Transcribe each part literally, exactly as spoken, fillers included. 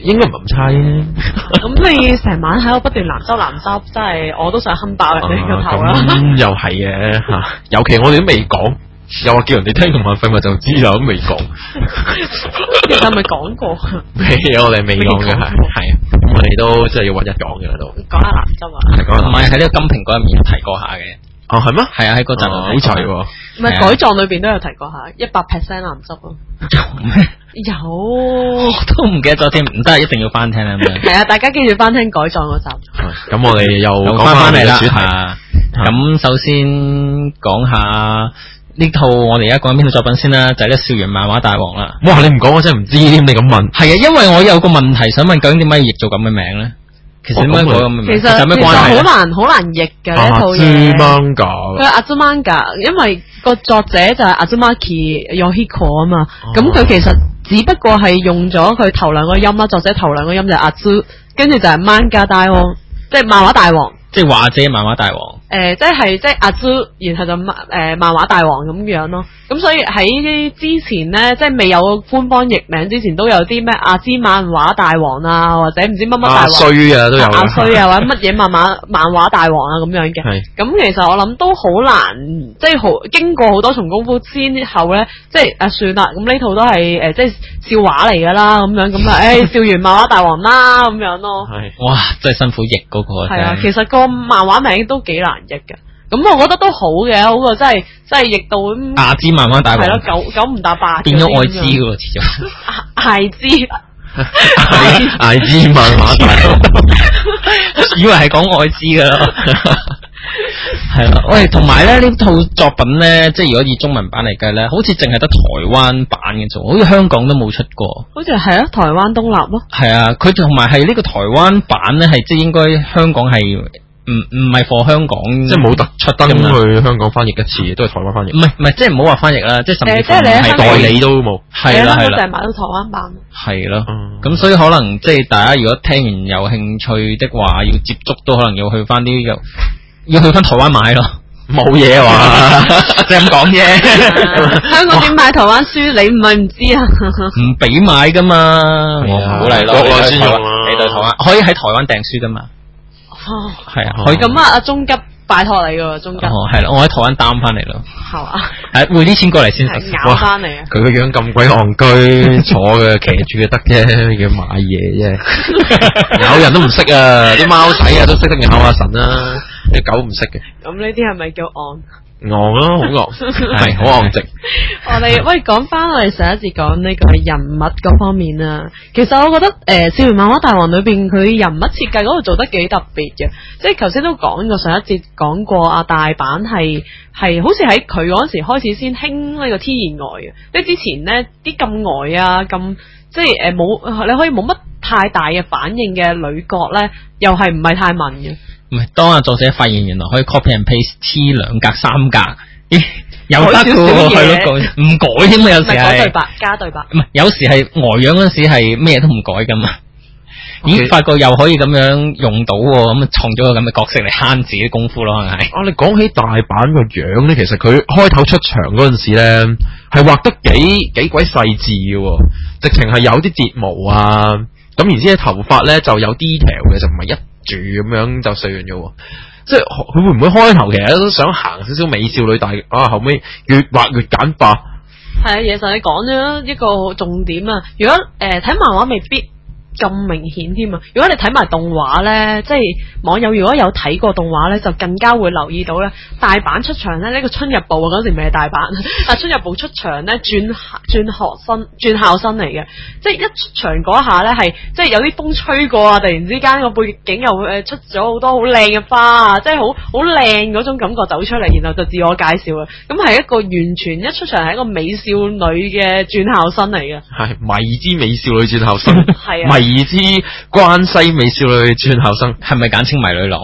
應該唔係咁差啫。 咁你成晚喺度不斷南執南執，真係我都想冚爆人哋個頭啦。 咁又係嘅嚇，尤其我哋都未講，又話叫人哋聽同埋廢物就知啦，都未講。 其實係咪講過？ 未有，我哋未講嘅係係啊，我哋都真係要揾日講嘅都。 講下南執啊？ 係講唔係喺呢個金蘋果入面有提過下嘅。 哦，係咩？ 係啊，喺嗰陣好齊喎。 唔係改葬裏邊都有提過下，一百 percent 南執咯。 有咩？ 有， 我都唔記得咗添，唔得，一定要翻聽啦咁樣。 係啊，大家記住翻聽改葬嗰集。 咁我哋又講翻翻嚟啦。 主題。 咁首先講下呢套我哋而家講緊邊套作品先啦，就係呢《校園漫畫大王》啦。 哇！你唔講我真係唔知添，你咁問。 係啊，因為我有個問題想問，究竟點解要譯做咁嘅名咧？其實點解改咁嘅名？ 其實有咩關係？ 好難好難譯嘅呢套嘢。佢係 Azumanga， 因為個作者就係 Azumaki Yoshiko 啊嘛。咁佢其實只不過係用咗佢頭兩個音啦，作者頭兩個音就係 Azu， 跟住就係 Manga 大王，即係漫畫大王。 即係畫者漫畫大王。 誒、呃，即係即係阿朱，然後就漫誒漫畫大王咁樣咯。咁所以喺之前咧，即係未有官方譯名之前，都有啲咩阿芝漫畫大王啊，或者唔知乜乜大王。阿衰啊都有。 阿衰啊，或者乜嘢漫畫漫畫大王啊咁樣嘅。係。咁其實我諗都好難，即係好經過好多重功夫之後咧，即係啊算啦，咁呢套都係誒、呃、即係笑話嚟噶啦，咁樣咁啊，誒笑完漫畫大王啦咁樣咯。 係。哇！真係辛苦譯嗰個。 係啊，其實個漫畫名都幾難譯嘅。咁我覺得都好嘅，好過真係真係譯到阿芝漫畫大王係咯，九九唔搭八變咗愛知嘅喎，始終艾知艾知漫畫大王， 以為係講愛知嘅咯，係啦。喂，同埋咧呢套作品咧，即係如果以中文版嚟計咧，好似淨係得台灣版嘅啫，好似香港都冇出過。 好似係啊，台灣東立咯。 係啊，佢同埋係呢個台灣版咧，係即係應該香港係。唔唔係貨香港， 即係冇特出登去香港翻譯一次，都係台灣翻譯。 唔係唔係，即係唔好話翻譯啦，即係甚至乎係代理都冇。 係啦係啦， 就係買到台灣版。 係咯，咁所以可能即係大家如果聽完有興趣的話，要接觸都可能要去翻啲有，要去翻台灣買咯。 冇嘢話， 即係咁講啫。 香港點買台灣書？你唔係唔知啊？ 唔俾買噶嘛，我鼓勵咯。 國內先用啊， 你對台灣可以喺台灣訂書噶嘛？ 哦， 係啊，可以咁啊，阿中吉拜託你噶，中吉。 哦，係啦，我喺台灣擔翻嚟咯。 係嘛？ 係匯啲錢過嚟先。 咬翻嚟啊！ 佢個樣咁鬼戇居，坐嘅騎住嘅得啫，要買嘢啫。咬人都唔識啊，啲貓仔啊都識得咬阿神啦，啲狗唔識嘅。 咁呢啲係咪叫戇？ 戇咯，好戇，係好戇直。 我哋喂講翻我哋上一節講呢個人物嗰方面啊，其實我覺得誒《少年漫畫大王》裏邊佢人物設計嗰度做得幾特別嘅，即係頭先都講過，上一節講過啊，大阪係係好似喺佢嗰時開始先興呢個天然呆嘅，即係之前呢啲咁呆啊咁，即係誒冇你可以冇乜太大嘅反應嘅女角咧，又係唔係太文嘅。 唔係，當阿作者發現原來可以 copy and paste 黐兩格三格，咦，有得嘅喎，係咯，唔改添啊，有時係改對白加對白， 唔係有時係呆樣嗰陣時係咩都唔改噶嘛，咦，發覺又可以咁樣用到喎，咁啊創咗個咁嘅角色嚟慳自己功夫咯，可能係。 啊，你講起大阪個樣咧，其實佢開頭出場嗰陣時咧，係畫得幾幾鬼細緻嘅，直情係有啲睫毛啊，咁然之後頭髮咧就有 detail 嘅，就唔係一住咁樣就算咗，即係佢會唔會開頭其實都想行少少美少女，但係啊後尾越畫越簡化。 係啊，其實你講咗一個重點啊，如果誒睇、呃、漫畫未必咁明顯添啊！如果你睇埋動畫咧，即係網友如果有睇過動畫咧，就更加會留意到咧，大阪出場咧呢、這個春日部啊嗰時未係大阪，但春日部出場咧轉轉學生轉校生嚟嘅，即係一出場嗰下咧係即係有啲風吹過啊，突然之間個背景又誒出咗好多好靚嘅花啊，即係好好靚嗰種感覺走出嚟，然後就自我介紹啊，咁係一個完全一出場係一個美少女嘅轉校生嚟嘅， 係迷之美少女轉校生， 係啊。 迷之關西美少女轉校生， 係咪簡稱迷女郎？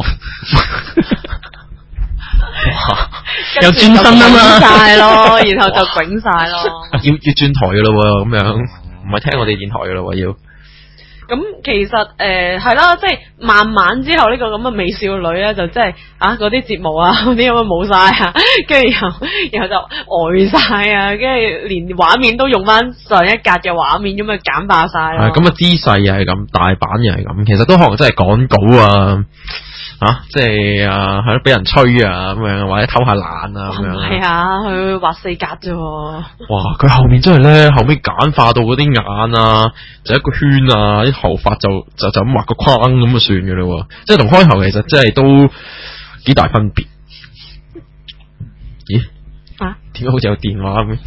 又轉身啊嘛， 晒咯，然後就滾晒咯。 要要轉台噶咯，咁樣唔係聽我哋電台噶咯，要。 咁其實誒係啦，即係慢慢之後呢個咁嘅美少女咧，就即係啊嗰啲節目啊嗰啲咁嘅冇晒啊，跟住然後然後就呆晒啊，跟住連畫面都用翻上一格嘅畫面咁啊簡化晒咯。 係咁啊，姿勢又係咁，大阪又係咁，其實都可能真係趕稿啊。啊，即係啊，係咯，俾人吹啊咁樣，或者偷下懶啊咁樣。 係啊，佢畫四格啫。 哇！佢後面真係咧，後尾簡化到嗰啲眼啊，就一個圈啊，啲頭髮就就就咁畫個框咁就算嘅咯。即係同開頭其實真係都幾大分別。咦？啊？點解好似有電話咁？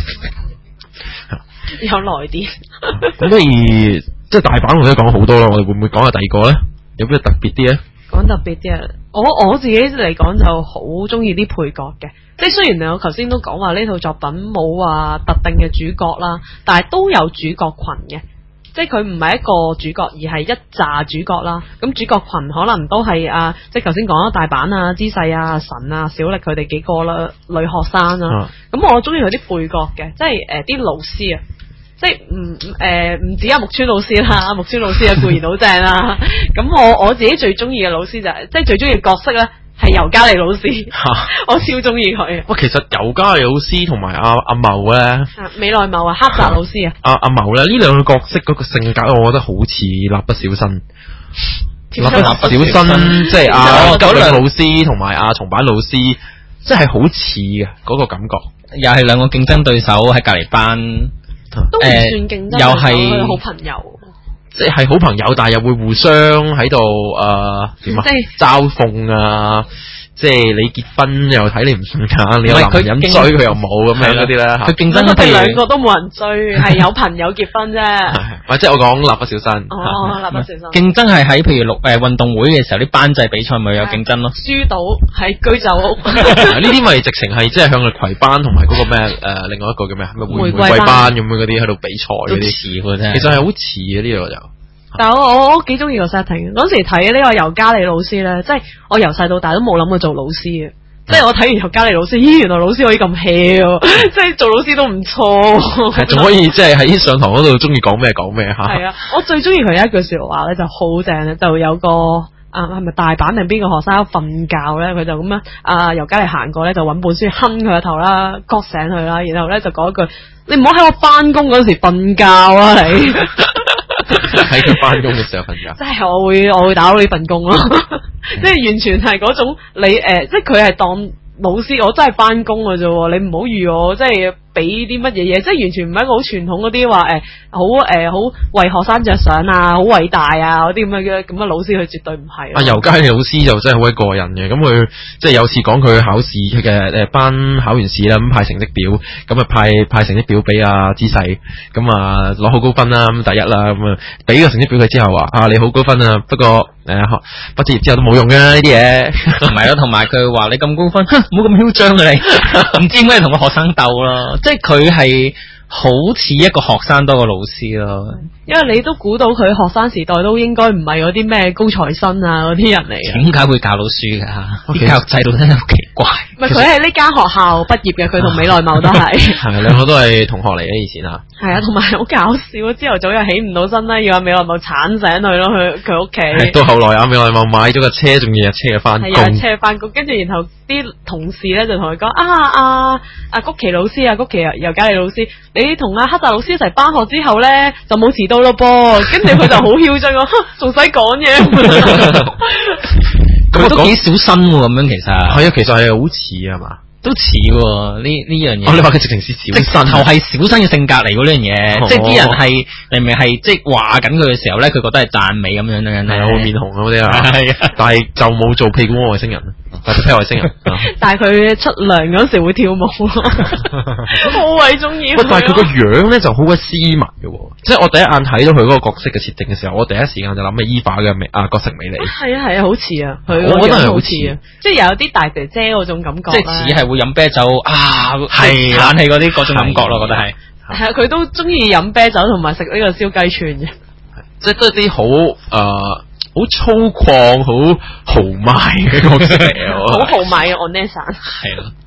有來電。 咁不如即係大阪，我哋都講好多啦。我哋會唔會講下第二個咧？有咩特別啲咧？ 講特別啲啊！我我自己嚟講就好中意啲配角嘅，即係雖然我頭先都講話呢套作品冇話特定嘅主角啦，但係都有主角群嘅，即係佢唔係一個主角，而係一紮主角啦。咁主角群可能都係啊，即係頭先講咗大阪啊、姿勢啊、神啊、小力佢哋幾個啦，女學生啊。咁、啊、我中意佢啲配角嘅，即係誒啲老師啊。即係唔誒唔止阿木村老師啦，木村老師啊固然好正啦。咁我我自己最中意嘅老師就係、是、即係最中意嘅角色咧，係尤加利老師。啊、我超中意佢。 喂，其實尤加利老師同埋阿阿茂咧， 美奈茂啊，黑澤老師啊， 阿阿茂咧呢兩個角色嗰個性格，我覺得好似蠟筆小新。蠟筆小新即係阿吉良老師同埋阿松坂老師，即係好似嘅嗰個感覺。 又係兩個競爭對手喺隔離班。 都唔算競爭， 又係好朋友， 即係好朋友，但係又會互相喺度誒點啊？嘲諷啊！即係你結婚又睇你唔順眼，你有男人追佢又冇咁樣嗰啲咧嚇。 佢競爭佢哋兩個都冇人追，係有朋友結婚啫。 或者我講蠟筆小新。 哦，蠟筆小新。 競爭係喺譬如六誒運動會嘅時候，啲班際比賽咪有競爭咯。 輸到喺居酒屋。 呢啲咪直情係即係向佢葵班同埋嗰個咩誒另外一個叫咩咩玫瑰班咁樣嗰啲喺度比賽嗰啲。 似喎真係。 其實係好似嘅呢個就。 但係我我幾中意個 setting，嗰時睇呢個尤加利老師咧，即係我由細到大都冇諗過做老師嘅，即係我睇完尤加利老師，咦原來老師可以咁 hea 喎，即係做老師都唔錯， 仲可以即係喺上堂嗰度中意講咩講咩嚇。係啊，我最中意佢一句説話咧就好正咧，就有個啊係咪大阪定邊個學生瞓覺咧，佢就咁樣啊尤加利行過咧就揾本書哼佢個頭啦，割醒佢啦，然後咧就講一句你唔好喺我翻工嗰時瞓覺啊你。 喺佢翻工嘅時候瞓覺， 即係我會我會打到呢份工咯，即係完全係嗰種你誒、呃，即係佢係當老師，我真係翻工嘅啫，你唔好預我即係俾啲乜嘢嘢，即係完全唔係一個好傳統嗰啲話誒，好誒好為學生着想啊，好偉大啊嗰啲咁嘅咁嘅老師，佢絕對唔係。阿尤加利老師就真係好鬼過癮嘅，咁佢即係有次講佢考試嘅誒班考完試啦，咁派成績表，咁啊派派成績表俾阿姿勢，咁啊攞好高分啦，咁第一啦，咁啊俾個成績表佢之後話啊你好高分啊，不過誒學畢咗業之後都冇用嘅呢啲嘢， 唔係咯，同埋佢話你咁高分，唔好咁囂張啊你，唔知點解同個學生鬥咯。即係佢係好似一個學生多過老師咯， 因為你都估到佢學生時代都應該唔係嗰啲咩高材生啊嗰啲人嚟嘅。 點解會教到書噶？啲教育制度真係好奇怪。 唔係佢係呢間學校畢業嘅，佢同美奈茂都係。 係兩個都係同學嚟嘅以前啊。 係啊，同埋好搞笑，朝頭早又起唔到身啦，要阿美奈茂鏟醒佢咯，佢佢屋企。 到後來阿美奈茂買咗架車，仲要日車翻工。 係日車翻工，跟住然後啲同事咧就同佢講啊啊阿谷崎老師啊，谷崎尤加利老師，你同阿黑澤老師一齊翻學之後咧就冇遲到咯噃，跟住佢就好囂張啊，仲使講嘢。 佢都幾小心喎，咁樣其實係啊，其實係好似啊嘛， 都似喎呢呢樣嘢。 哦，你話佢直情是小新， 直頭係小新嘅性格嚟喎呢樣嘢， 哦、 即係啲人係明明係即係話緊佢嘅時候咧，佢覺得係讚美咁樣樣咧， 係好面紅嗰啲啊，係啊，但係就冇做屁股外星人。或者睇外星人， 但係佢出糧嗰時會跳舞，好鬼中意。 喂，但係佢個樣咧就好鬼斯文嘅，即係我第一眼睇到佢嗰個角色嘅設定嘅時候，我第一時間就諗起伊法嘅美啊角色美麗。係啊係啊，好似啊，佢我覺得係好似啊，即係有啲大姐姐嗰種感覺， 即係似係會飲啤酒啊，係冷氣嗰啲嗰種感覺咯，我覺得係。 係啊，佢都中意飲啤酒同埋食呢個燒雞串嘅， 即係都係啲好誒。好粗獷、好豪邁嘅角色嚟， 好豪邁嘅 Onessa 係咯。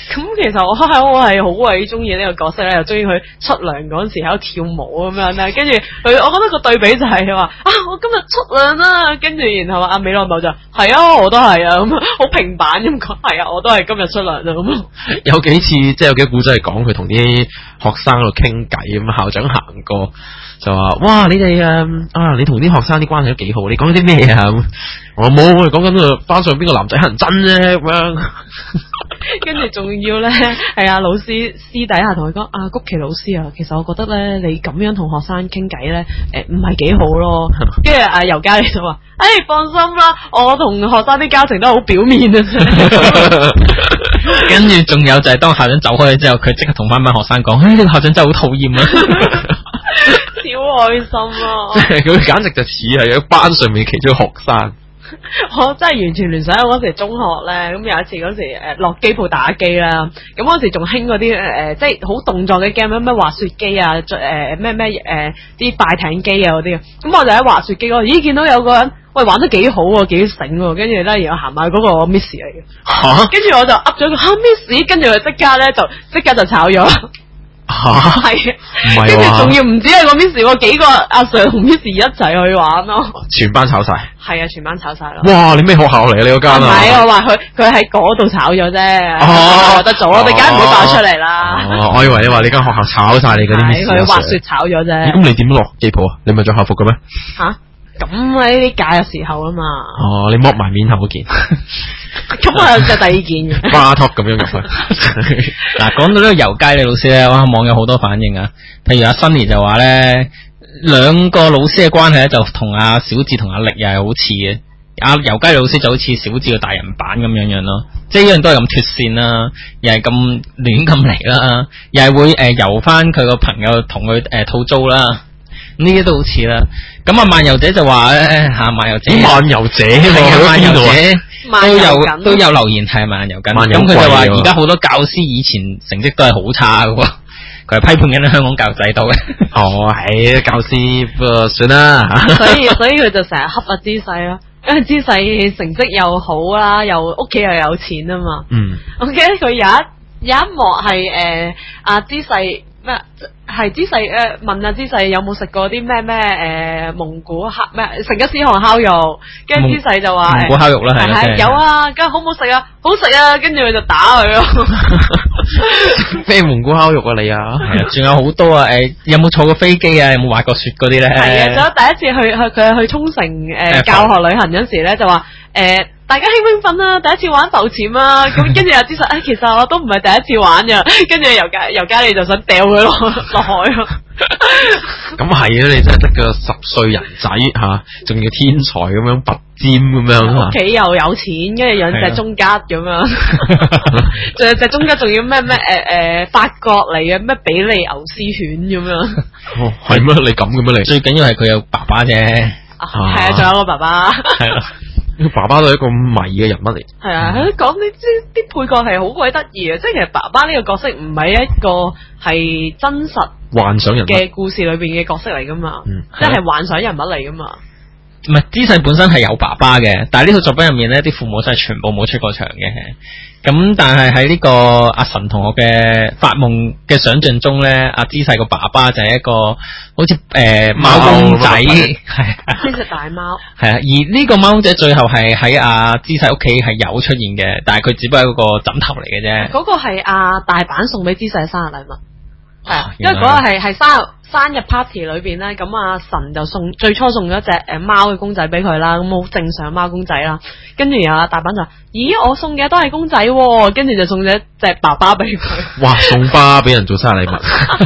咁其實我我係好鬼中意呢個角色咧，又中意佢出糧嗰陣時喺度跳舞咁樣咧，跟住佢，我覺得個對比就係話啊，我今日出糧啦，跟住然後阿美浪茂就係啊，我都係啊，咁好平板咁講，係啊，我都係今日出糧啦咁。有幾次即係有幾個故仔係講佢同啲學生喺度傾偈咁，校長行過就話：哇，你哋啊啊，你同啲學生啲關係都幾好，你講啲咩啊？我冇，我哋講緊個班上邊個男仔乞人憎啫咁樣。跟住仲要咧，係啊，老師私底下同佢講：啊，谷奇老師啊，其實我覺得咧，你咁樣同學生傾偈咧，誒唔係幾好咯。跟住阿尤嘉莉就話：誒、哎、放心啦，我同學生啲交情都好表面啊。 跟住仲有就係當校長走開之後，佢即刻同翻班學生講：誒、哎、呢、這個校長真係好討厭啊！ 超開心啊！ 即係佢簡直就似係喺班上面其中一個學生。我真係完全聯想到嗰時中學咧，咁有一次嗰時誒落機鋪打機啦，咁嗰時仲興嗰啲誒即係好動作嘅 game， 咩滑雪機啊，誒咩咩誒啲快艇機啊嗰啲，咁我就喺滑雪機嗰度，咦見到有個人喂玩得幾好喎，幾醒喎，跟住咧然後行埋嗰個 Miss 嚟嘅，嚇，跟住我就噏咗個嚇 Miss，跟住佢即刻咧就即刻就炒咗。吓係，跟住仲要唔止係個 Miss， 喎幾個阿 Sir 同 Miss 一齊去玩咯，全班炒晒，係啊，全班炒晒咯。哇！你咩學校嚟啊？你嗰間啊？唔係，我話佢佢喺嗰度炒咗啫，哦，得咗，我哋梗係唔會爆出嚟啦。哦，我以為你話你間學校炒晒你嗰啲 Miss，佢滑雪炒咗啫。咁你點落機鋪啊？你咪着校服嘅咩？吓？咁喺呢啲假嘅時候啊嘛。哦，你剝埋面後嗰件。咁我就第二件嘅。巴托咁樣入去。 嗱，講到呢個游街李老師咧，哇，網友好多反應啊。譬如阿新年就話咧，兩個老師嘅關係咧就同阿小智同阿力又係好似嘅。阿游街李老師就好似小智嘅大人版咁樣樣咯，即係一樣都係咁脫線啦，又係咁亂咁嚟啦，又係會誒游翻佢個朋友同佢誒套租啦。呢啲都好似啦，咁啊漫遊者就話咧吓，漫遊者漫遊者漫遊者都有都有留言係漫遊緊，咁佢就話而家好多教師以前成績都係好差嘅，佢係批判緊香港教育制度嘅。哦，係教師不過算啦，所以所以佢就成日恰阿姿勢咯，因為姿勢成績又好啦，又屋企又有錢啊嘛。嗯，我記得佢有一有一幕係誒阿姿勢。咩係姿勢誒？問阿姿勢有冇食過啲咩咩誒蒙古烤咩成吉思汗烤肉？跟住姿勢就話蒙古烤肉啦，係係有啊，跟住好唔好食啊？好食啊！跟住佢就打佢咯。咩蒙古烤肉啊你啊？係啊，仲有好多啊！誒，有冇坐過飛機啊？有冇滑過雪嗰啲咧？係啊，仲有第一次去去佢去沖繩誒教學旅行嗰時咧，就話誒。大家興唔興奮啊？第一次玩浮潛啊！咁跟住阿姿勢，誒，其實我都唔係第一次玩嘅。跟住尤嘉尤嘉莉就想掉佢落落海咯。咁係啊！你真係得個十歲人仔吓，仲要天才咁樣拔尖咁樣，屋企又有錢，跟住養隻中吉咁樣，仲有隻中吉仲要咩咩誒誒法國嚟嘅咩比利牛斯犬咁樣。哦，係咩？你咁嘅咩？你最緊要係佢有爸爸啫。係啊，仲有個爸爸。係啦。爸爸都係一個迷嘅人物嚟，係啊！講啲啲配角係好鬼得意嘅，即係其實爸爸呢個角色唔係一個係真實幻想人嘅故事裏邊嘅角色嚟噶嘛，嗯、即係幻想人物嚟噶嘛。唔係，姿勢本身係有爸爸嘅，但係呢套作品入面咧，啲父母真係全部冇出過場嘅。咁但係喺呢個阿神同學嘅發夢嘅想象中咧，阿姿勢個爸爸就係一個好似誒貓公仔，係呢隻大貓。係啊，而呢個貓公仔最後係喺阿姿勢屋企係有出現嘅，但係佢只不過係個枕頭嚟嘅啫。嗰個係阿大阪送俾姿勢嘅生日禮物。係、啊，因為嗰個係係生日生日 party 裏邊咧，咁阿神就送最初送咗隻誒貓嘅公仔俾佢啦，咁好正常貓公仔啦。跟住阿大阪就，咦，我送嘅都係公仔，跟住就送咗隻爸爸俾佢。哇，送爸俾人做生日禮物，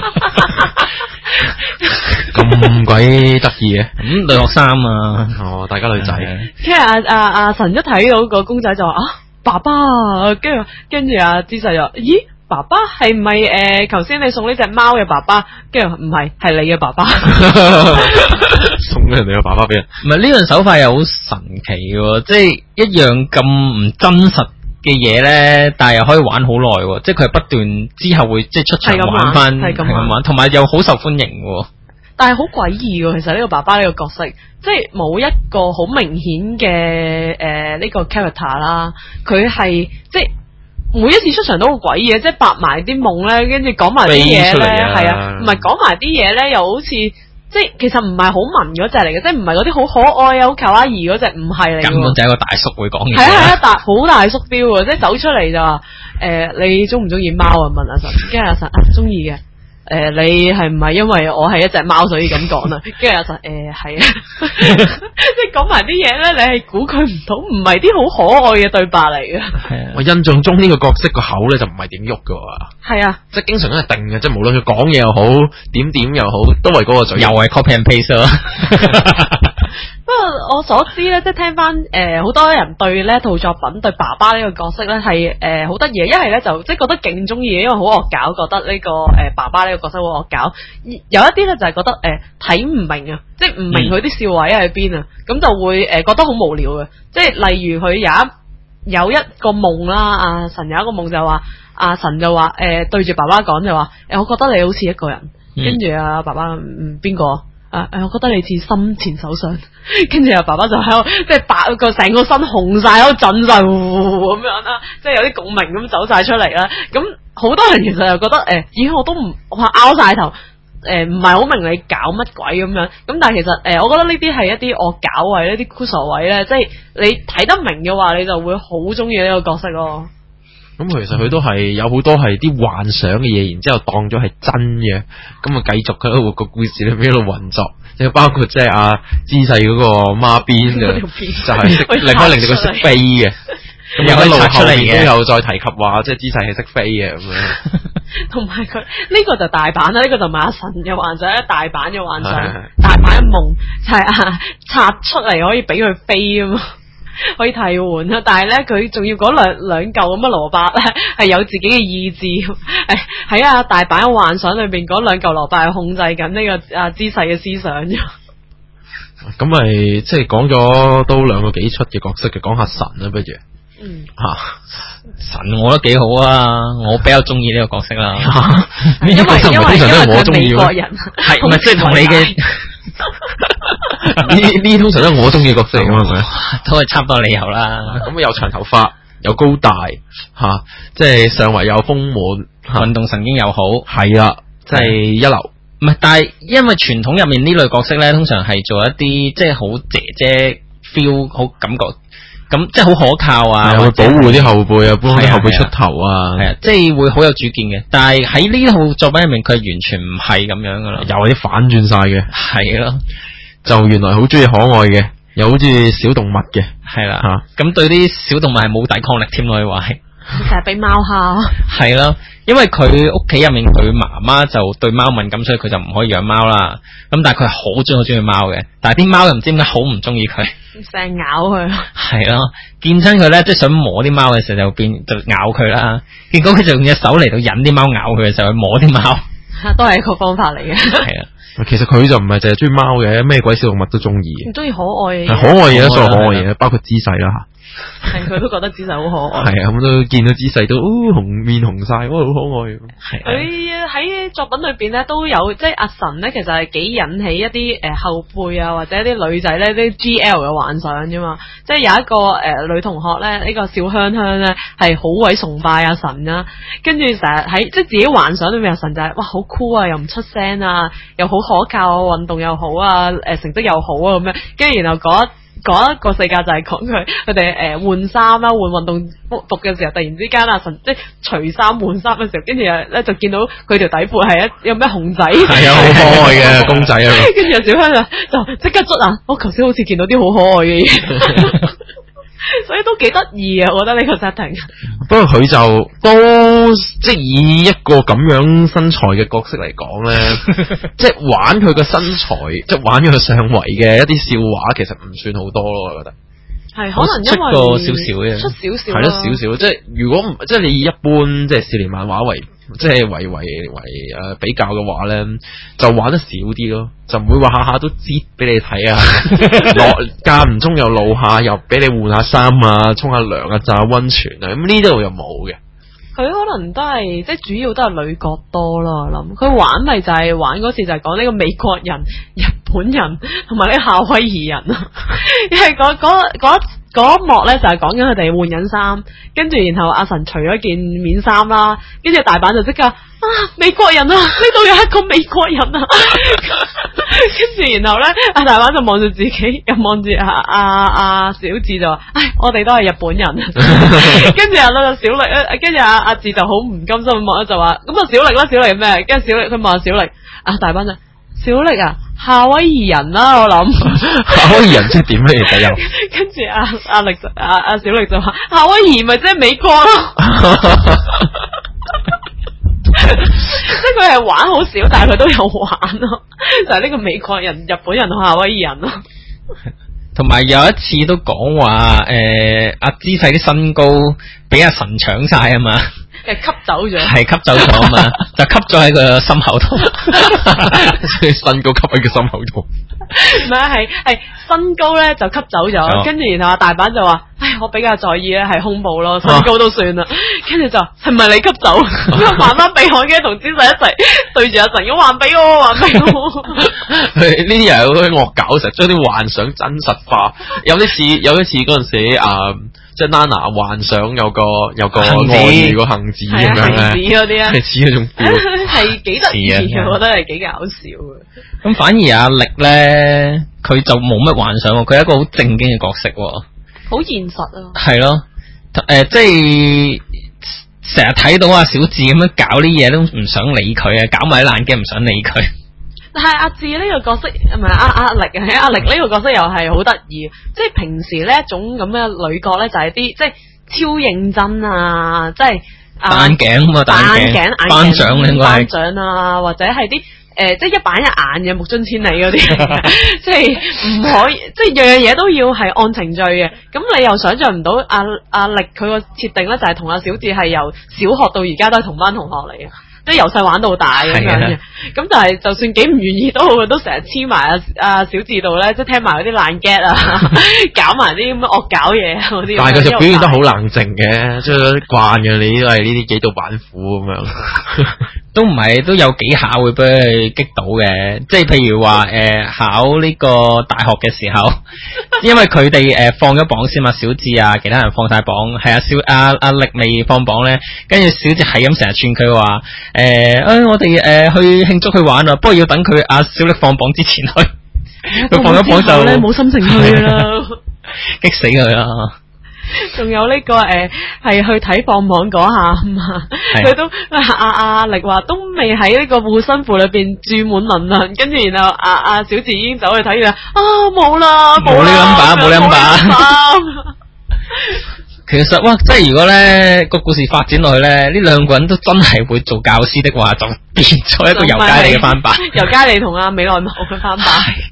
咁鬼得意嘅。咁女學生啊，哦，大家女仔。跟住阿阿阿神一睇到個公仔就話啊，爸爸，跟住跟住阿姿勢就，咦？爸爸係唔係誒？頭先、呃、你送呢隻貓嘅爸爸，跟住唔係，係你嘅爸爸送咗人哋嘅爸爸俾人。唔係，呢樣手法又好神奇嘅，即係一樣咁唔真實嘅嘢咧，但係又可以玩好耐，即係佢係不斷之後會即係出場玩翻，係咁玩，同埋又好受歡迎嘅。但係好詭異嘅，其實呢個爸爸呢個角色，即係冇一個好明顯嘅誒呢個 character 啦，佢係即係。 每一次出場都好詭異嘅，即係白埋啲夢咧，跟住講埋啲嘢飛出嚟咧， 啊係啊，唔係講埋啲嘢咧，又好似即係其實唔係好文嗰隻嚟嘅，即係唔係嗰啲好可愛啊、好卡哇伊嗰隻，唔係嚟嘅。 根本就係一個大叔會講嘢。 係啊係啊，大好大叔標啊！即係走出嚟就話誒，你中唔中意貓啊？問阿神，跟住阿神啊，中意嘅。誒、呃，你係唔係因為我係一隻貓所以咁講啊？跟住阿神誒係啊，即係講埋啲嘢咧，你係估佢唔到，唔係啲好可愛嘅對白嚟嘅。 係啊， 我印象中呢個角色個口咧就唔係點喐噶， 係啊， 即係經常都係定嘅，即係無論佢講嘢又好，點點又好，都係嗰個嘴。 又係 copy and paste 咯。 不過我所知咧，即係聽翻誒好多人對呢一套作品對爸爸呢個角色咧係誒好得意嘅，一係咧就即係覺得勁中意嘅，因為好惡搞，覺得呢、這個誒、呃、爸爸呢個角色好惡搞。有一啲咧就係覺得誒睇唔明啊，即係唔明佢啲笑位喺邊啊，咁、嗯、就會誒、呃、覺得好無聊嘅。即係例如佢有一有一個夢啦，阿神有一個夢就話，阿神就話誒、呃、對住爸爸講就話誒、呃，我覺得你好似一個人，跟住阿爸爸嗯邊個？誒誒，我覺得你似心前首相，跟住阿爸爸就喺度，即係白個成個身紅晒，喺度震晒，咁樣啦，即係有啲共鳴咁走晒出嚟啦。咁好多人其實又覺得誒，咦、呃，我都唔話拗晒頭，誒唔係好明你搞乜鬼咁樣。咁但係其實誒、呃，我覺得呢啲係一啲惡搞位，呢啲酷傻位咧，即係你睇得明嘅話，你就會好中意呢個角色咯。 咁其實佢都係有好多係啲幻想嘅嘢，然之後當咗係真嘅，咁啊繼續喺度個故事裏面喺度運作，即係包括即係阿姿勢嗰個孖邊嘅，就係識另開令到佢識飛嘅，咁有一路後面都有再提及話，即係姿勢係識飛嘅咁樣。 同埋佢呢個就大阪啦，呢、這個就係阿神嘅幻想，大阪嘅幻想，大阪嘅夢就係、是、啊拆出嚟可以俾佢飛啊嘛。可以替換啦，但係咧佢仲要嗰兩兩嚿咁嘅蘿蔔咧，係有自己嘅意志，誒喺啊大阪嘅幻想裏邊嗰兩嚿蘿蔔係控制緊呢個啊姿勢嘅思想啫。 咁咪即係講咗都兩個幾出嘅角色嘅，講下神啦不如。 嗯吓、啊、 神我覺得幾好啊，我比較中意呢個角色啦。 因為因為因為佢美國人係咪即係同你嘅？ 呢呢通常都係我中意嘅角色嚟噶嘛， 都係差唔多理由啦。 咁有長頭髮，有高大，吓、啊，即係上圍有豐滿，運、 啊、動神經又好， 係啦，即係一流。 唔係，但係因為傳統入面呢類角色咧，通常係做一啲即係好姐姐 feel， 好感覺，咁即係好可靠啊， 會保護啲後輩啊，幫啲後輩出頭啊， 係啊，即係會好有主見嘅。但係喺呢套作品入面，佢完全唔係咁樣噶啦， 又係啲反轉晒嘅， 係咯。 就原來好中意可愛嘅，又好似小動物嘅， 係啦吓，咁、啊、對啲小動物係冇抵抗力添，可以話係， 成日俾貓蝦， 係咯，因為佢屋企入面佢媽媽就對貓敏感，所以佢就唔可以養貓啦。咁但係佢係好中意好中意貓嘅，但係啲貓又唔知點解好唔中意佢， 成日咬佢， 係咯，見親佢咧，即係想摸啲貓嘅時候就變就咬佢啦。結果佢就用隻手嚟到引啲貓咬佢嘅時候去摸啲貓， 都係一個方法嚟嘅。 係啊。 其實佢就唔係淨係中意貓嘅，咩鬼小動物都中意。 唔中意可愛嘅， 可愛嘢都算可愛嘢，包括姿勢啦吓。 係佢都覺得姿勢好可愛。 係啊，咁都見到姿勢都哦紅面紅晒，哇好可愛。 係佢喺作品裏邊咧都有，即係阿神咧，其實係幾引起一啲誒、呃、後輩啊或者啲女仔咧啲 G L 嘅幻想啫嘛。即係有一個誒、呃、女同學咧，呢、這個小香香咧係好鬼崇拜阿神啦，跟住成日喺即係自己幻想裏面阿神就係、是、哇好酷啊，又唔出聲啊，又好可靠啊，運動又好啊，誒、呃、成績又好啊咁樣，跟住然後嗰嗰一個世界就係講佢佢哋誒換衫啦，換運動服嘅時候，突然之間阿神即係除衫換衫嘅時候，跟住咧就見到佢條底褲係一有咩熊仔，係啊，好可愛嘅公仔啊！ 跟住小香就即刻捽啊！我頭先好似見到啲好可愛嘅嘢。所以都幾得意啊！我覺得呢個 setting。 不過佢就都即係以一個咁樣身材嘅角色嚟講咧，即係玩佢個身材，即係玩佢上圍嘅一啲笑話，其實唔算好多咯，我覺得。 係可能因為出過少少嘅， 出少少係咯少少，即係如果唔即係你以一般即係少年漫畫為即係為為為誒比較嘅話咧，就玩得少啲咯，就唔會話下下都擠俾你睇啊，落間唔中又露下，又俾你換下衫啊，沖下涼啊，浸下溫泉啊，咁呢度又冇嘅。 佢可能都係即係主要都係女角多咯，我諗佢玩咪就係玩嗰次就係講呢個美國人、日本人同埋呢個夏威夷人啊，因為嗰嗰嗰嗰一幕咧就係講緊佢哋換緊衫，跟住然後阿神除咗件面衫啦，跟住大阪就即刻啊美國人啊，呢度有一個美國人啊，跟住然後咧阿大阪就望住自己，又望住阿阿阿小智就話，唉我哋都係日本人，跟住阿嗰個小力，跟住阿阿智就好唔甘心咁望，就話咁啊小力啦，小力咩？跟住小力佢望小力，阿大阪就小力啊。夏威夷人啦、啊，我諗夏威夷人即係點咧？其實又跟住阿阿力就阿阿小力就話夏威夷咪即係美國咯，即係佢係玩好少，但係佢都有玩咯，就係、是、呢個美國人、日本人同夏威夷人咯。 同埋有一次都講話誒，阿姿勢啲身高俾阿神搶晒啊嘛。 係吸走咗， 係吸走咗啊嘛，就吸咗喺個心口度， 身高吸喺個心口度。 唔係係係身高咧就吸走咗，跟住然後阿大阪就話：，唉，我比較在意咧係胸部咯，身高都算啦。跟住就係咪你吸走？咁慢慢避開嘅，同姿勢一齊對住阿神咁還俾我，還俾我。 呢啲人有啲惡搞，成日將啲幻想真實化，有啲似有啲似嗰陣時啊。即係 Nana 幻想有個有個外遇個杏子咁樣咧， 杏子嗰啲啊， 係似嗰種 feel， 係幾得意嘅，我覺得係幾搞笑嘅。 咁反而阿力咧，佢就冇乜幻想喎，佢係一個好正經嘅角色喎， 好現實啊。 係咯，誒、呃，即係成日睇到阿小智咁樣搞啲嘢都唔想理佢啊，搞埋啲爛 game唔想理佢。 但係阿智呢個角色唔係阿阿力啊，阿力呢個角色又係好得意，即係平時呢一種咁嘅女角咧就係啲即係超認真啊，即係戴眼鏡啊嘛，戴眼鏡班長應該係班長啊，或者係啲誒即係一板一眼嘅木津千里嗰啲，即係唔可以，即係樣樣嘢都要係按程序嘅。咁你又想象唔到阿阿力佢個設定咧，就係同阿小智係由小學到而家都係同班同學嚟嘅。即係由細玩到大咁樣嘅，咁但係就算幾唔願意都好，都成日黐埋阿阿小智度咧，即係聽埋嗰啲爛 get 啊，搞埋啲咁嘅惡搞嘢嗰啲。 但係佢就表現得好冷靜嘅，即係慣嘅，你都係呢啲幾道板斧咁樣。 都唔係，都有幾下會俾佢擊到嘅，即係譬如話誒、呃、考呢個大學嘅時候，因為佢哋誒放咗榜先嘛，小智啊，其他人放晒榜，係啊小阿阿力未放榜咧，跟住小智係咁成日串佢話誒，誒我哋誒、呃、去慶祝去玩啊，不過要等佢阿小力放榜之前去，佢放咗榜就咧冇心情去啦， 激死佢啦！ 仲有呢、這個誒，係、呃、去睇放榜嗰下啊嘛，佢都阿阿力話都未喺呢個護身符裏邊注滿能量，跟住然後阿阿、啊、小智已經走去睇佢啊冇啦冇呢 number 冇呢 number。其實哇，即係如果咧個故事發展落去咧，呢兩個人都真係會做教師的話，就變咗一個尤佳利嘅翻版。 尤佳利同阿美奈茂嘅翻版，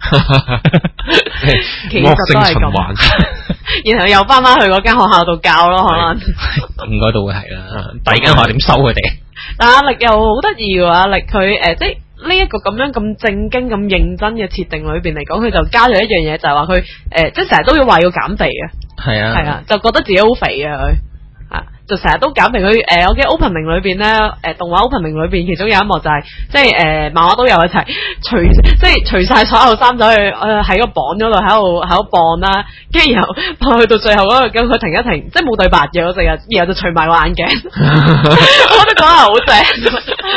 其實都係咁。然後又翻翻去嗰間學校度教咯，可能應該都會係啦。第二間學校點收佢哋？ 但阿力又好得意喎，阿力佢誒、呃、即係呢一個咁樣咁正經咁認真嘅設定裏邊嚟講，佢就加咗一樣嘢，就係話佢誒即係成日都要話要減肥嘅。係啊，係啊，就覺得自己好肥啊佢，啊，就成日都減肥。佢誒、呃，我記得 opening 裏邊咧，誒、呃，動畫 opening 裏邊，其中有一幕就係、是，即係誒、呃，漫畫都有一齊除，即係除晒所有衫走去誒喺個磅嗰度喺度喺度磅啦，跟住然後去到最後嗰、那個，咁佢停一停，即係冇對白嘅嗰隻日，然後就除埋個眼鏡，我覺得講係好正。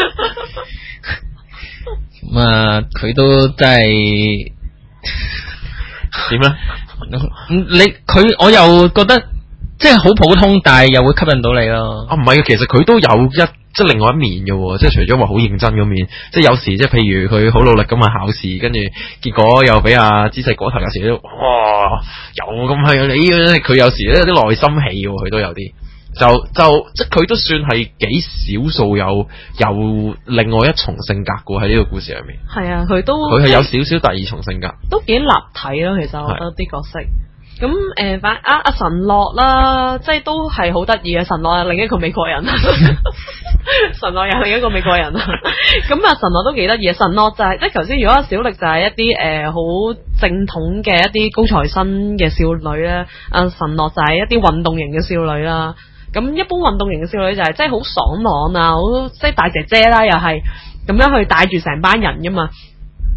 咁啊，佢都真係點咧？你佢我又覺得即係好普通，但係又會吸引到你咯。 啊，唔係嘅，其實佢都有一即係另外一面嘅，即係除咗話好認真嗰面，即係有時即係譬如佢好努力咁去考試，跟住結果又俾阿姿勢嗰頭有時都哇又咁係你嘅，佢有時咧啲內心戲佢都有啲。就就即係佢都算係幾少數有有另外一重性格嘅喺呢個故事入面。 係啊，佢都佢係有少少第二重性格， 都幾立體咯。其實我覺得啲角色咁誒，反阿阿神樂啦，即係都係好得意嘅。神樂係另一個美國人，神樂又係另一個美國人啊。咁啊，神樂都幾得意。神樂就係、是、即係頭先，如果阿小力就係一啲誒好正統嘅一啲高材生嘅少女咧，阿神樂就係一啲運動型嘅少女啦。咁一般運動型嘅少女就係即係好爽朗啊，好即係大姐姐啦，又係咁樣去帶住成班人噶嘛。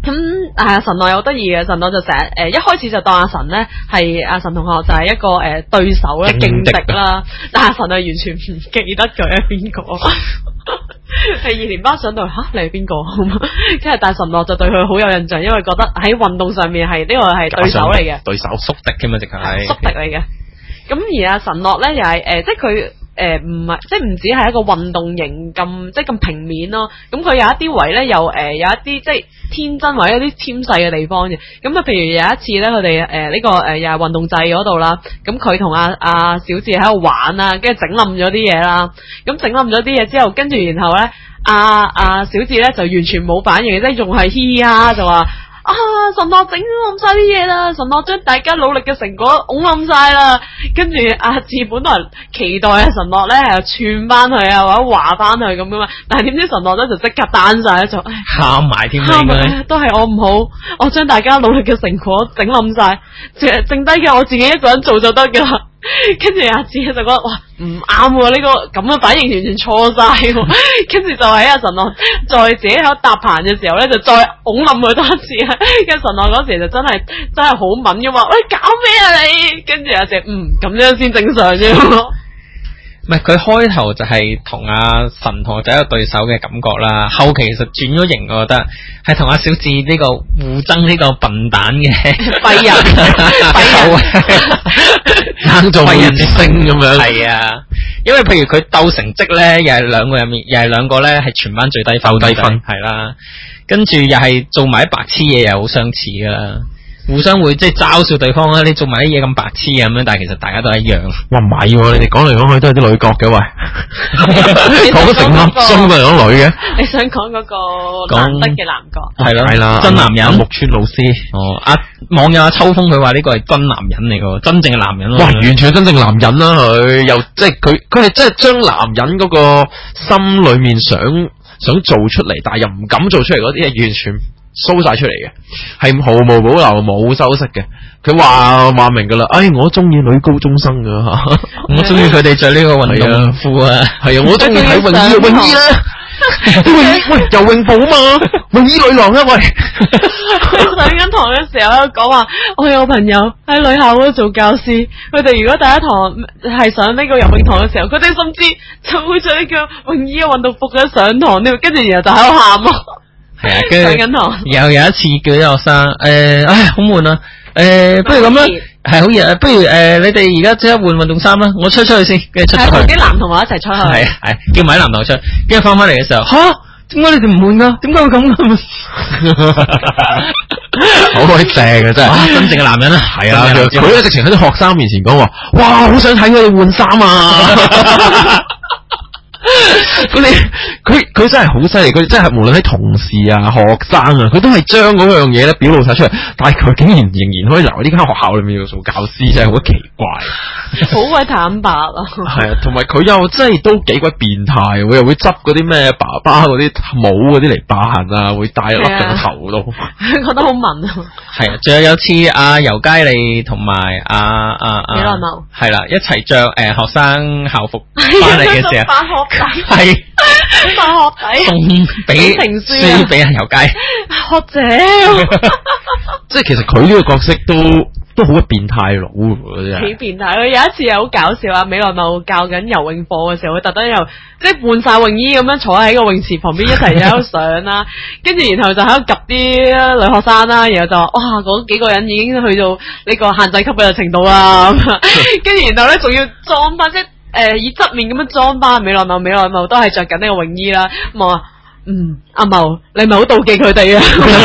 咁啊神樂又好得意嘅，神樂就成日誒一開始就當阿神咧係阿神同學就係一個誒、呃、對手啦、勁敵啦，但係阿神係完全唔記得佢係邊個，係二年班上到嚟嚇你係邊個，跟住但係神樂就對佢好有印象，因為覺得喺運動上面係呢、這個係對手嚟嘅， 對手宿敵添嘛，直頭係宿敵嚟嘅。咁而阿神樂咧又係誒、呃，即係佢。誒唔係，即係唔止係一個運動型咁，即係咁平面咯。咁佢有一啲位咧，又誒、呃、有一啲即係天真或者有啲纖細嘅地方嘅。咁啊，譬如有一次咧，佢哋誒呢個誒、呃、又係運動掣嗰度啦。咁佢同阿阿小智喺度玩啊，跟住整冧咗啲嘢啦。咁整冧咗啲嘢之後，跟住然後咧，阿阿小智咧就完全冇反應，即係仲係嘻哈就話。啊！神樂整冧晒啲嘢啦，神樂將大家努力嘅成果拱冧晒啦，跟住阿志本來期待阿神樂咧係串翻佢啊，或者話翻佢咁噶嘛，但係點知神樂咧就即刻單晒咧就喊埋添， 喊埋都係我唔好，我將大家努力嘅成果整冧晒，剩剩低嘅我自己一個人做就得噶啦。跟住阿志就覺得哇唔啱喎，呢、這個咁嘅反應完全錯晒，跟住就喺阿神樂再自己喺度搭棚嘅時候咧，就再拱冧佢多一次。跟住神樂嗰時就真係真係好敏嘅嘛，喂搞咩啊你？跟住阿姐嗯咁樣先正常啫。 唔係佢開頭就係同阿神同學仔一個對手嘅感覺啦，後期其實轉咗型，我覺得係同阿小智呢個互爭呢個笨蛋嘅廢人，廢人硬做廢人星咁樣。 係啊，因為譬如佢鬥成績咧，又係兩個入面，又係兩個咧係全班最低分， 鬥低分係啦，跟住又係做埋啲白痴嘢，又好相似噶啦。互相會即係嘲笑對方啦，你做埋啲嘢咁白痴咁樣，但係其實大家都係一樣。 哇唔係喎，你哋講嚟講去都係啲女角嘅喂，講咗成粒鐘都係講女嘅。 你想講嗰個難得嘅男角？ 係咯， 係啦， 真男人木村老師。 哦，阿網友阿秋風佢話呢個係真男人嚟嘅，真正嘅男人咯。 哇，完全係真正男人啦佢，又即係佢佢係真係將男人嗰個心裏面想想做出嚟，但係又唔敢做出嚟嗰啲嘢，完全show晒出嚟嘅，係毫無保留冇修飾嘅。佢話話明噶啦，哎，我中意女高中生噶吓， 我中意佢哋着呢個運動褲啊， 係啊，我中意睇泳衣泳衣啦，泳衣喂游泳褲啊嘛，泳衣女郎啊喂。 上緊堂嘅時候喺度講話，我有朋友喺女校嗰度做教師，佢哋如果第一堂係上呢個游泳堂嘅時候，佢哋甚至就會着呢個泳衣嘅運動服嘅上堂呢，跟住然後就喺度喊咯。 係啊，跟住上緊堂又有一次叫啲學生，誒、呃，唉，好悶啊，誒、呃，不如咁啦，係好熱，不如誒、呃，你哋而家即刻換運動衫啦，我出出去先，跟住出去， 同啲男同學一齊出去， 係係，叫埋啲男同學出，跟住翻翻嚟嘅時候，吓，點解你哋唔換噶？點解會咁噶？ 好鬼正嘅真係， 哇，真正嘅男人啊， 係啊，佢咧直情喺啲學生面前講話，哇，好想睇佢哋換衫啊！咁你佢佢真係好犀利，佢真係無論喺同事啊、學生啊，佢都係將嗰樣嘢咧表露晒出嚟。但係佢竟然仍然可以留喺呢間學校裏面做教師，真係好奇怪， 好鬼坦白啊！ 係啊，同埋佢又真係都幾鬼變態，佢又會執嗰啲咩爸爸嗰啲帽嗰啲嚟扮啊，會戴落個頭度， 覺得好文啊！ 係啊，仲有有次阿尤佳麗同埋阿阿阿李內茂係啦，一齊着誒學生校服翻嚟嘅時候， 翻學係翻學底送俾情書書俾阿尤佳， 學姐， 即係其實佢呢個角色都都好變態佬喎，真係幾變態！佢有一次又好搞笑啊！美內茂教緊游泳課嘅時候，佢特登又即係換晒泳衣咁樣坐喺個泳池旁邊一齊喺度上啦，跟住然後就喺度及啲女學生啦，然後就話哇嗰幾個人已經去到呢個限制級嘅程度啦，跟住然後咧仲要裝翻即係誒以側面咁樣裝翻美內茂，美內茂都係着緊呢個泳衣啦，咁我話嗯阿茂你咪好妒忌佢哋啊！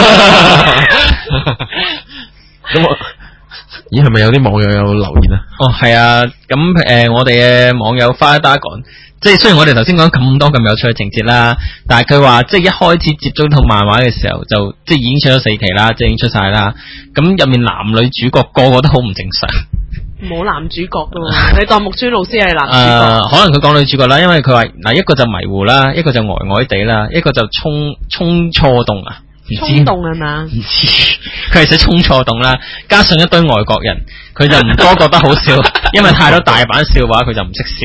咁我。咦，係咪有啲網友有留言啊？ 哦，係啊，咁誒、呃，我哋嘅網友花一打講，即係雖然我哋頭先講咁多咁有趣嘅情節啦，但係佢話即係一開始接觸套漫畫嘅時候，就即係已經出咗四期啦，即係已經出晒啦。咁入面男女主角個個都好唔正常， 冇男主角噶喎，你當木村老師係男主角？ 誒、呃，可能佢講女主角啦，因為佢話嗱，一個就迷糊啦，一個就呆呆地啦，一個就衝衝錯動啊。 衝動係嘛？ 唔知佢係寫衝錯動啦，加上一堆外國人，佢就唔多覺得好笑，因為太多大阪笑話，佢就唔識笑。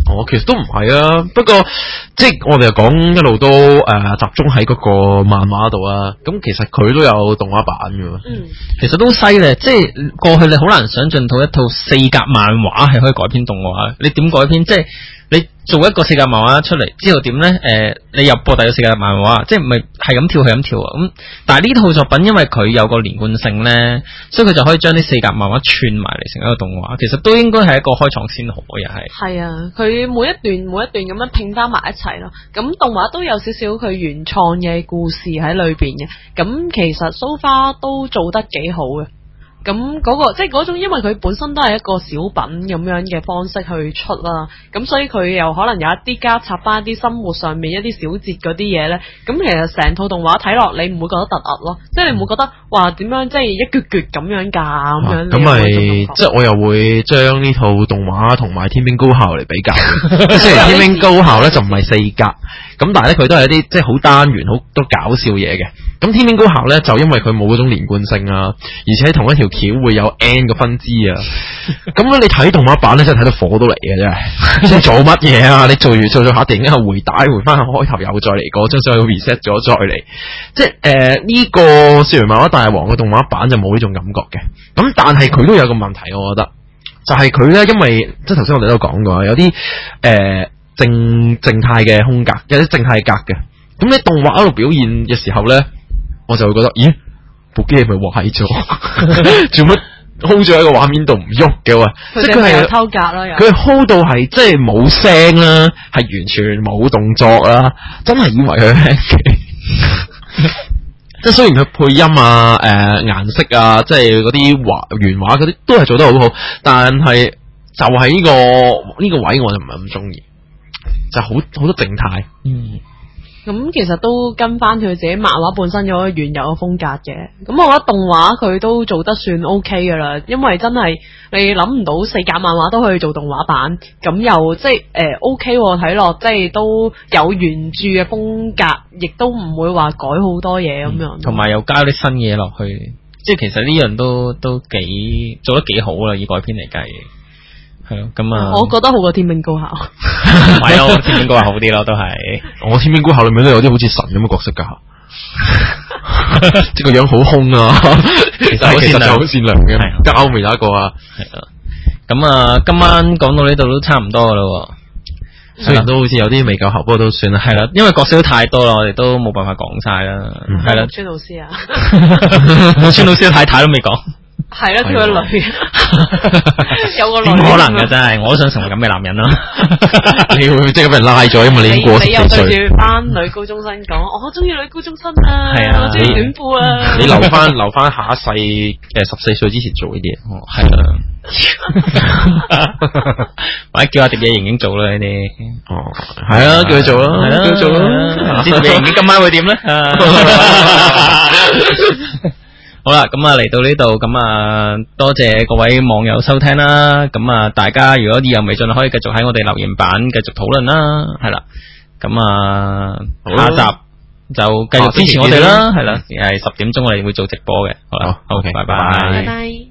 哦，其實都唔係啊，不過即係我哋又講一路都誒、呃、集中喺嗰個漫畫度啊，咁其實佢都有動畫版嘅。 嗯， 其實都犀利，即係過去你好難想象到一套四格漫畫係可以改編動畫，你點改編？即係你做一個四格漫畫出嚟之後點呢？誒、呃，你又播第個四格漫畫，即係咪係咁跳係咁跳啊？咁但係呢套作品因為佢有個連貫性呢，所以佢就可以將啲四格漫畫串埋嚟成一個動畫。其實都應該係一個開創先河，又係。 係啊，佢每一段每一段咁樣拼翻埋一齊咯。咁動畫都有少少佢原創嘅故事喺裏邊嘅。咁其實 so far 都做得幾好嘅。咁嗰、那個即係嗰種，因為佢本身都係一個小品咁樣嘅方式去出啦，咁所以佢又可能有一啲加插翻一啲生活上面一啲小節嗰啲嘢咧，咁其實成套動畫睇落你唔會覺得突兀咯，即係你唔會覺得哇點樣即係一撅撅咁樣㗎咁樣。 咁咪即係我又會將呢套動畫同埋《天兵高校》嚟比較。雖然《天兵高校》咧就唔係四格，咁但係咧佢都係一啲即係好單元、好多搞笑嘢嘅。咁《天兵高校》咧就因為佢冇嗰種連貫性啊，而且同一條橋會有 N 個分支啊。咁你睇動畫版咧，真係睇到火都嚟嘅真係。即係做乜嘢啊？你做完做做下，突然間回帶回翻去開頭又再嚟過，將所有 reset 咗再嚟。即係誒呢個《少年漫畫大王》嘅動畫版就冇呢種感覺嘅。咁但係佢都有個問題，我覺得就係佢咧，因為即係頭先我哋都講過，有啲誒、呃、靜靜態嘅空格，有啲靜態格嘅。咁你動畫喺度表現嘅時候咧，我就會覺得，咦，部機係咪壞咗？做乜 hold 咗喺個畫面度唔喐嘅喎？即係佢係偷格啦， 佢係 hold 到係即係冇聲啦，係完全冇動作啦，真係以為佢係即係雖然佢配音啊、誒、呃、顏色啊，即係嗰啲畫原畫嗰啲都係做得好好，但係就係呢、這個呢、這個位我就唔係咁中意，就好好多靜態。 嗯。 咁其實都跟翻佢自己漫畫本身嗰個原有嘅風格嘅，咁我覺得動畫佢都做得算 OK 噶啦，因為真係你諗唔到四格漫畫都可以做動畫版，咁又即係誒、呃、OK 睇落，即係都有原著嘅風格，亦都唔會話改好多嘢咁樣， 同埋、嗯、又加啲新嘢落去，即係其實呢樣都都幾做得幾好啦，以改編嚟計。係咯，咁啊， 我覺得好過天兵高校， 唔係咯，天兵高校好啲咯，都係。 我天兵高校裏面都有啲好似神咁嘅角色噶，即係個樣好凶啊，其實好其實就好善良嘅，交尾有一個啊。 係啊，咁啊，今晚講到呢度都差唔多噶啦， 雖然都好似有啲未夠喉，不過都算啦。 係啦，因為角色都太多啦，我哋都冇辦法講晒啦。係啦， 村老師啊， 村老師太太都未講。 係啦，佢個女有個女， 點可能嘅真係，我都想成為咁嘅男人咯。 你會即刻俾人拉咗，因為你已經過十四歲。 你又對住班女高中生講，我中意女高中生啊， 係啊， 我中意短褲啊。 你留翻留翻下一世誒十四歲之前做呢啲嘢， 哦係啊，或者叫阿碟嘢盈盈做啦呢啲。 哦，係啊，叫佢做啦， 係啊， 叫佢做啦。 唔知碟嘢盈盈今晚會點咧？好啦，咁啊嚟到呢度，咁啊多謝各位網友收聽啦。咁啊，大家如果意猶未盡，可以繼續喺我哋留言板繼續討論啦。係啦，咁啊下集就繼續支持我哋啦。係啦，係十點鐘我哋會做直播嘅。好啦， 好，OK， 拜拜。 拜拜。